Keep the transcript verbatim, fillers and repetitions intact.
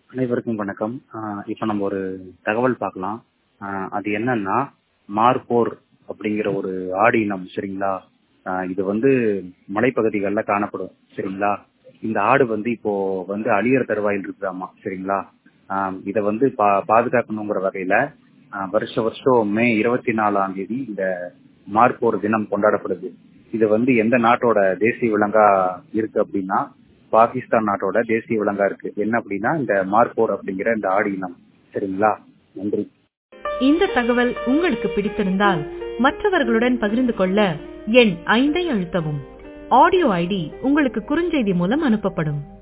அனைவருக்கும் வணக்கம். ஆஹ் இப்ப நம்ம ஒரு தகவல் பார்க்கலாம். ஆஹ் அது என்னன்னா மார்போர் அப்படிங்கிற ஒரு ஆடு இனம். சரிங்களா? ஆஹ் இது வந்து மலைப்பகுதிகளில் காணப்படும். சரிங்களா? இந்த ஆடு வந்து இப்போ வந்து அழியற தருவாயில் இருக்குதாமா. சரிங்களா? ஆஹ் இதை வந்து பா பாதுகாக்கணுங்கிற வகையில ஆஹ் வருஷ வருஷம் மே இருபத்தி நாலாம் தேதி இந்த மார்போர் தினம் கொண்டாடப்படுது. இது வந்து எந்த நாட்டோட தேசிய விலங்கா இருக்கு அப்படின்னா பாகிஸ்தான் நாட்டோட தேசிய விலங்கா இருக்கு. என்ன அப்படின்னா இந்த மார்போர் அப்படிங்கிற இந்த ஆடு இனம். சரிங்களா? நன்றி. இந்த தகவல் உங்களுக்கு பிடித்திருந்தால் மற்றவர்களுடன் பகிர்ந்து கொள்ள எண் ஐந்தை அழுத்தவும். ஆடியோ ஐடி உங்களுக்கு குறுஞ்செய்தி மூலம் அனுப்பப்படும்.